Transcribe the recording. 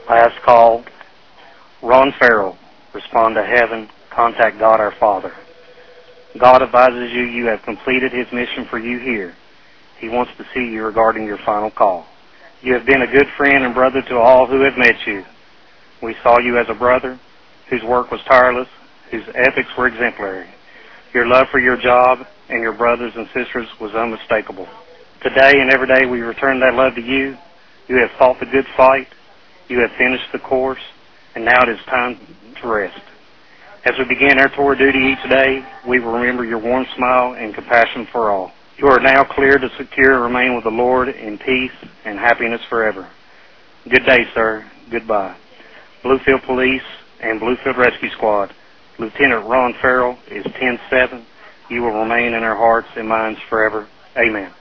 Last call, Ron Farrell. Respond to heaven. Contact God our Father. God advises you have completed His mission for you here. He wants to see you regarding your final call. You have been a good friend and brother to all who have met you. We saw you as a brother whose work was tireless, whose ethics were exemplary. Your love for your job and your brothers and sisters was unmistakable. Today and every day we return that love to you. You have fought the good fight. You have finished the course, and now it is time to rest. As we begin our tour of duty each day, we will remember your warm smile and compassion for all. You are now clear to secure and remain with the Lord in peace and happiness forever. Good day, sir. Goodbye. Bluefield Police and Bluefield Rescue Squad, Lieutenant Ron Farrell is 10-7. You will remain in our hearts and minds forever. Amen.